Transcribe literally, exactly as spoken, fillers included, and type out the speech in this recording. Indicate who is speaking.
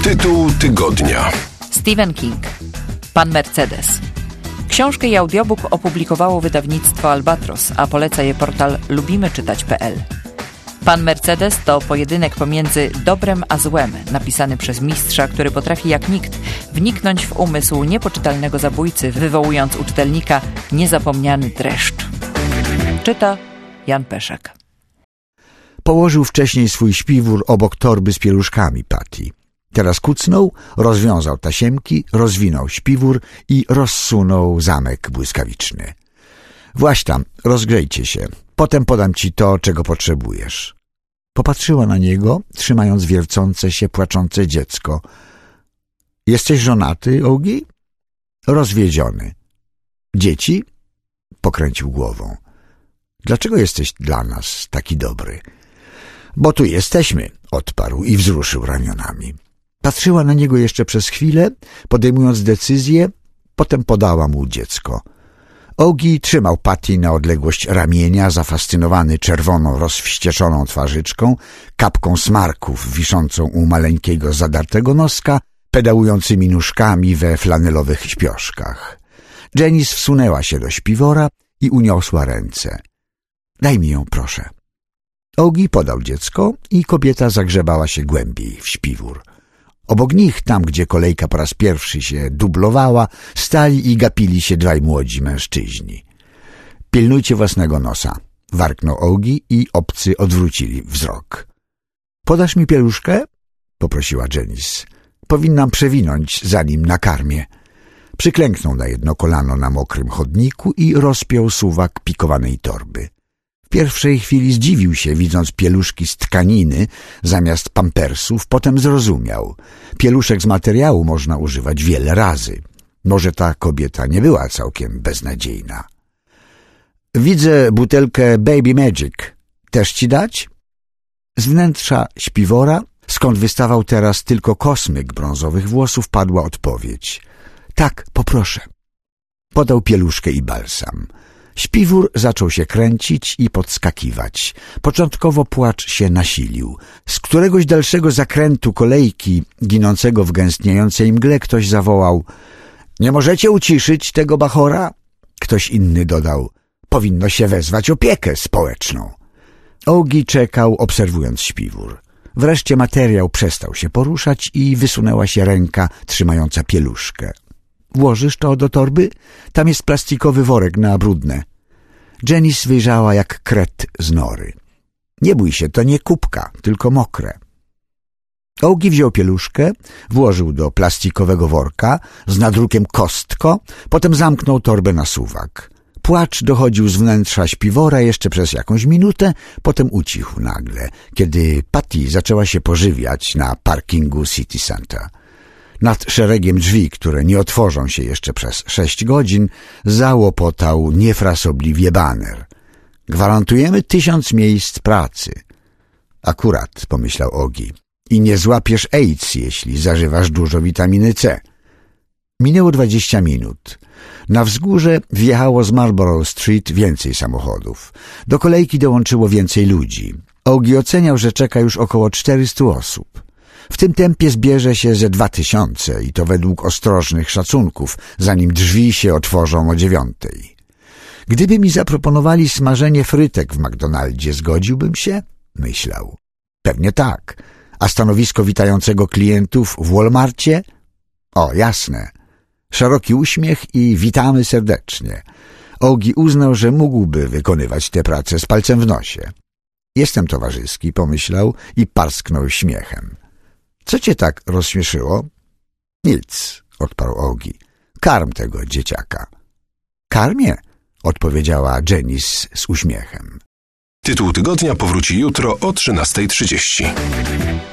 Speaker 1: Tytuł tygodnia.
Speaker 2: Stephen King. Pan Mercedes. Książkę i audiobook opublikowało wydawnictwo Albatros, a poleca je portal lubimy czytać kropka p l. Pan Mercedes to pojedynek pomiędzy dobrem a złem, napisany przez mistrza, który potrafi jak nikt wniknąć w umysł niepoczytalnego zabójcy, wywołując u czytelnika niezapomniany dreszcz. Czyta Jan Peszek.
Speaker 3: Położył wcześniej swój śpiwór obok torby z pieluszkami Patty. Teraz kucnął, rozwiązał tasiemki, rozwinął śpiwór i rozsunął zamek błyskawiczny. Właś tam, rozgrzejcie się. Potem podam ci to, czego potrzebujesz. Popatrzyła na niego, trzymając wiercące się, płaczące dziecko. Jesteś żonaty, Ogi? Rozwiedziony. Dzieci? Pokręcił głową. Dlaczego jesteś dla nas taki dobry? Bo tu jesteśmy, odparł i wzruszył ramionami. Patrzyła na niego jeszcze przez chwilę, podejmując decyzję, potem podała mu dziecko. Ogi trzymał Patty na odległość ramienia, zafascynowany czerwoną, rozwścieczoną twarzyczką, kapką smarków wiszącą u maleńkiego, zadartego noska, pedałującymi nóżkami we flanelowych śpioszkach. Janice wsunęła się do śpiwora i uniosła ręce. Daj mi ją, proszę. Ogi podał dziecko i kobieta zagrzebała się głębiej w śpiwór. Obok nich, tam gdzie kolejka po raz pierwszy się dublowała, stali i gapili się dwaj młodzi mężczyźni. Pilnujcie własnego nosa, warknął Ogi i obcy odwrócili wzrok. Podasz mi pieluszkę? Poprosiła Janice. Powinnam przewinąć, zanim nakarmię. Przyklęknął na jedno kolano na mokrym chodniku i rozpiął suwak pikowanej torby. W pierwszej chwili zdziwił się, widząc pieluszki z tkaniny zamiast pampersów, potem zrozumiał. Pieluszek z materiału można używać wiele razy. Może ta kobieta nie była całkiem beznadziejna. Widzę butelkę Baby Magic. Też ci dać? Z wnętrza śpiwora, skąd wystawał teraz tylko kosmyk brązowych włosów, padła odpowiedź. Tak, poproszę. Podał pieluszkę i balsam. Śpiwór zaczął się kręcić i podskakiwać. Początkowo płacz się nasilił. Z któregoś dalszego zakrętu kolejki, ginącego w gęstniejącej mgle, ktoś zawołał: nie możecie uciszyć tego bachora? Ktoś inny dodał: powinno się wezwać opiekę społeczną. Ogi czekał, obserwując śpiwór. Wreszcie materiał przestał się poruszać i wysunęła się ręka trzymająca pieluszkę. Włożysz to do torby? Tam jest plastikowy worek na brudne. Janice wyjrzała jak kret z nory. Nie bój się, to nie kubka, tylko mokre. Ogi wziął pieluszkę, włożył do plastikowego worka z nadrukiem kostko, potem zamknął torbę na suwak. Płacz dochodził z wnętrza śpiwora jeszcze przez jakąś minutę, potem ucichł nagle, kiedy Patty zaczęła się pożywiać na parkingu City Center. Nad szeregiem drzwi, które nie otworzą się jeszcze przez sześć godzin, załopotał niefrasobliwie baner. Gwarantujemy tysiąc miejsc pracy. Akurat, pomyślał Ogi, i nie złapiesz AIDS, jeśli zażywasz dużo witaminy C. Minęło dwadzieścia minut. Na wzgórze wjechało z Marlborough Street więcej samochodów. Do kolejki dołączyło więcej ludzi. Ogi oceniał, że czeka już około czterystu osób. W tym tempie zbierze się ze dwa tysiące i to według ostrożnych szacunków, zanim drzwi się otworzą o dziewiątej. Gdyby mi zaproponowali smażenie frytek w McDonaldzie, zgodziłbym się? Myślał. Pewnie tak. A stanowisko witającego klientów w Walmarcie? O, jasne. Szeroki uśmiech i witamy serdecznie. Ogi uznał, że mógłby wykonywać tę pracę z palcem w nosie. Jestem towarzyski, pomyślał i parsknął śmiechem. Co cię tak rozśmieszyło? Nic, odparł Ogi. Karm tego dzieciaka. Karmię, odpowiedziała Janice z uśmiechem.
Speaker 1: Tytuł tygodnia powróci jutro o trzynastej trzydzieści.